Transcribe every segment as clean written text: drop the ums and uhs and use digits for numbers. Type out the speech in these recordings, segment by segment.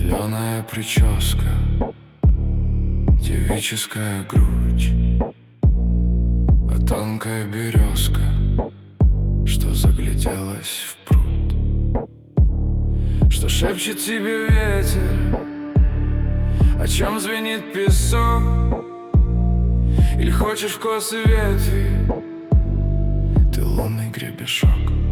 Зеленая прическа, девическая грудь, а тонкая березка, что загляделась в пруд. Что шепчет тебе ветер, о чем звенит песок? Или хочешь в косы ветви ты лунный гребешок?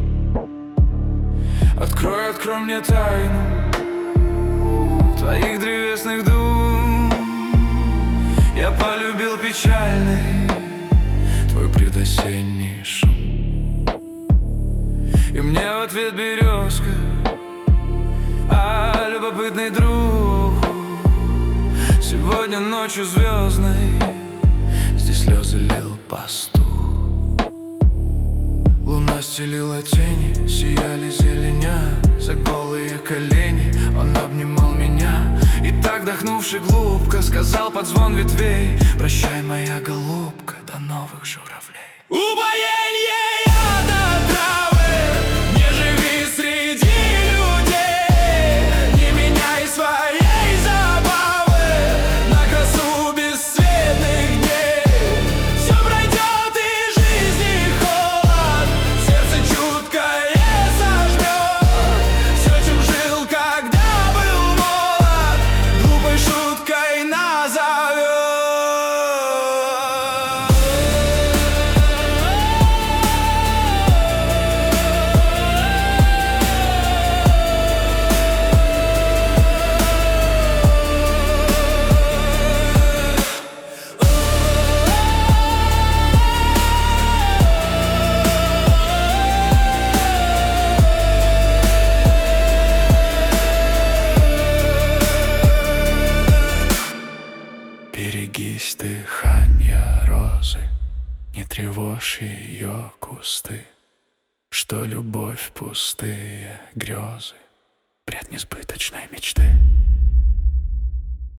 Открой, открой мне тайну твоих древесных дум. Я полюбил печальный твой предосенний шум. И мне в ответ березка, а любопытный друг. Сегодня ночью звездной здесь слезы лил пастух. Луна стелила тени, сияли зеленя за голые колени. Он обнимал меня и так, вдохнувши глубко, сказал под звон ветвей: прощай, моя голубка, до новых журавлей. Упоенье яда травы, не живи среди людей, не меняй своей забавы на красу бесцветных дней. Все пройдет и жизни холод, сердце чуткое сожмет. Все, чем жил, когда был молод, глупой шуткой назовет. Берегись дыхания розы, не тревожь ее кусты, что любовь пустые грезы, бред несбыточной мечты.